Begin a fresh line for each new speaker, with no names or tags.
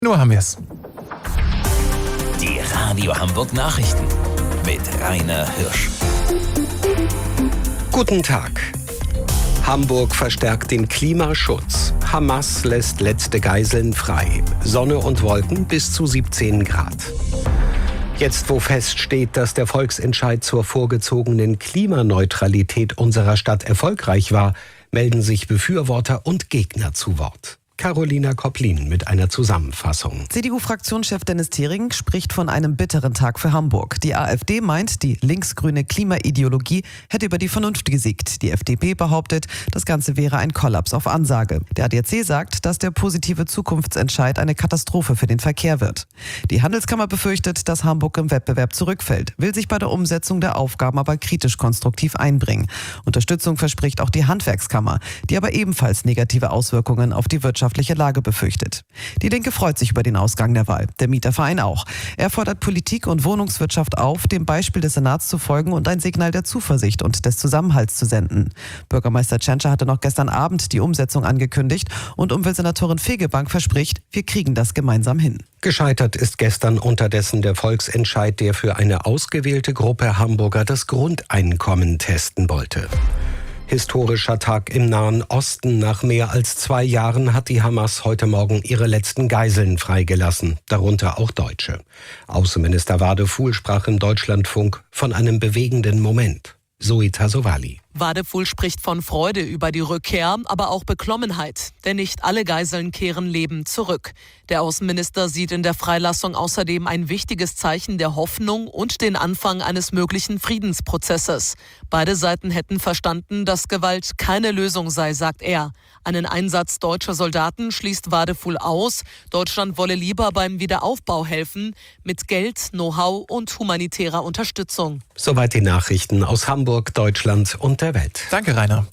Nur haben wir es.
Die Radio Hamburg Nachrichten mit Rainer Hirsch.
Guten Tag. Hamburg verstärkt den Klimaschutz. Hamas lässt letzte Geiseln frei. Sonne und Wolken bis zu 17 Grad. Jetzt, wo feststeht, dass der Volksentscheid zur vorgezogenen Klimaneutralität unserer Stadt erfolgreich war, melden sich Befürworter und Gegner zu Wort. Carolina Kopplin mit einer Zusammenfassung.
CDU-Fraktionschef Dennis Thering spricht von einem bitteren Tag für Hamburg. Die AfD meint, die linksgrüne Klimaideologie hätte über die Vernunft gesiegt. Die FDP behauptet, das Ganze wäre ein Kollaps auf Ansage. Der ADAC sagt, dass der positive Zukunftsentscheid eine Katastrophe für den Verkehr wird. Die Handelskammer befürchtet, dass Hamburg im Wettbewerb zurückfällt, will sich bei der Umsetzung der Aufgaben aber kritisch konstruktiv einbringen. Unterstützung verspricht auch die Handwerkskammer, die aber ebenfalls negative Auswirkungen auf die wirtschaftliche Lage befürchtet. Die Linke freut sich über den Ausgang der Wahl, der Mieterverein auch. Er fordert Politik und Wohnungswirtschaft auf, dem Beispiel des Senats zu folgen und ein Signal der Zuversicht und des Zusammenhalts zu senden. Bürgermeister Tschentscher hatte noch gestern Abend die Umsetzung angekündigt und Umweltsenatorin Fegebank verspricht, wir kriegen das gemeinsam hin.
Gescheitert ist gestern unterdessen der Volksentscheid, der für eine ausgewählte Gruppe Hamburger das Grundeinkommen testen wollte. Historischer Tag im Nahen Osten. Nach mehr als 2 Jahren hat die Hamas heute Morgen ihre letzten Geiseln freigelassen, darunter auch Deutsche. Außenminister Wadefuhl sprach im Deutschlandfunk von einem bewegenden Moment. Zoe Tassovali.
Wadefuhl spricht von Freude über die Rückkehr, aber auch Beklommenheit. Denn nicht alle Geiseln kehren lebend zurück. Der Außenminister sieht in der Freilassung außerdem ein wichtiges Zeichen der Hoffnung und den Anfang eines möglichen Friedensprozesses. Beide Seiten hätten verstanden, dass Gewalt keine Lösung sei, sagt er. Einen Einsatz deutscher Soldaten schließt Wadefuhl aus. Deutschland wolle lieber beim Wiederaufbau helfen, mit Geld, Know-how und humanitärer Unterstützung.
Soweit die Nachrichten aus Hamburg, Deutschland und der Welt.
Danke, Rainer.